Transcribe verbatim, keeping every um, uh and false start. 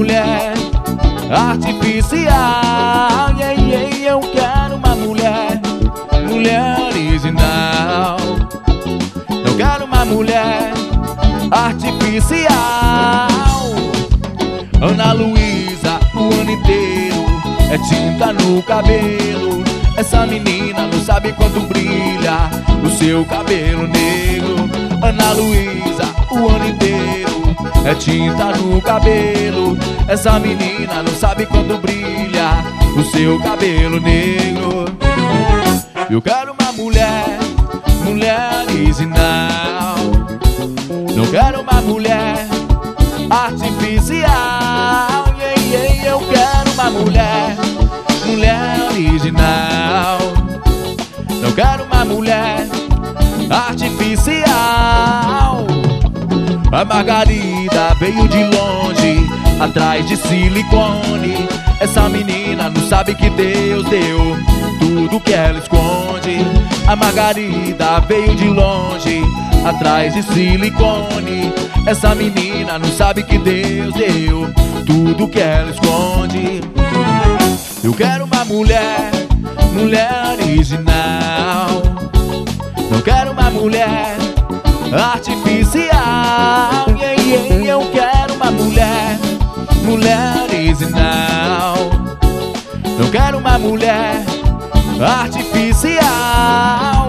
mulher artificial. Yeah, yeah, eu quero uma mulher, mulher original. Eu quero uma mulher artificial. Ana Luísa, o ano inteiro é tinta no cabelo. Essa menina não sabe quanto brilha o seu cabelo negro. Ana Luísa, o ano inteiro é tinta no cabelo. Essa menina não sabe quanto brilha o seu cabelo negro. Eu quero uma mulher, mulher original. Não quero uma mulher artificial. Yeah, yeah, eu quero uma mulher, mulher original. Não quero uma mulher artificial. A Margarida veio de longe, atrás de silicone. Essa menina não sabe que Deus deu tudo que ela esconde. A Margarida veio de longe, atrás de silicone. Essa menina não sabe que Deus deu tudo que ela esconde. Eu quero uma mulher, mulher original. Não quero uma mulher artificial. Yeah, yeah, eu quero uma mulher, mulher original. Não quero uma mulher artificial.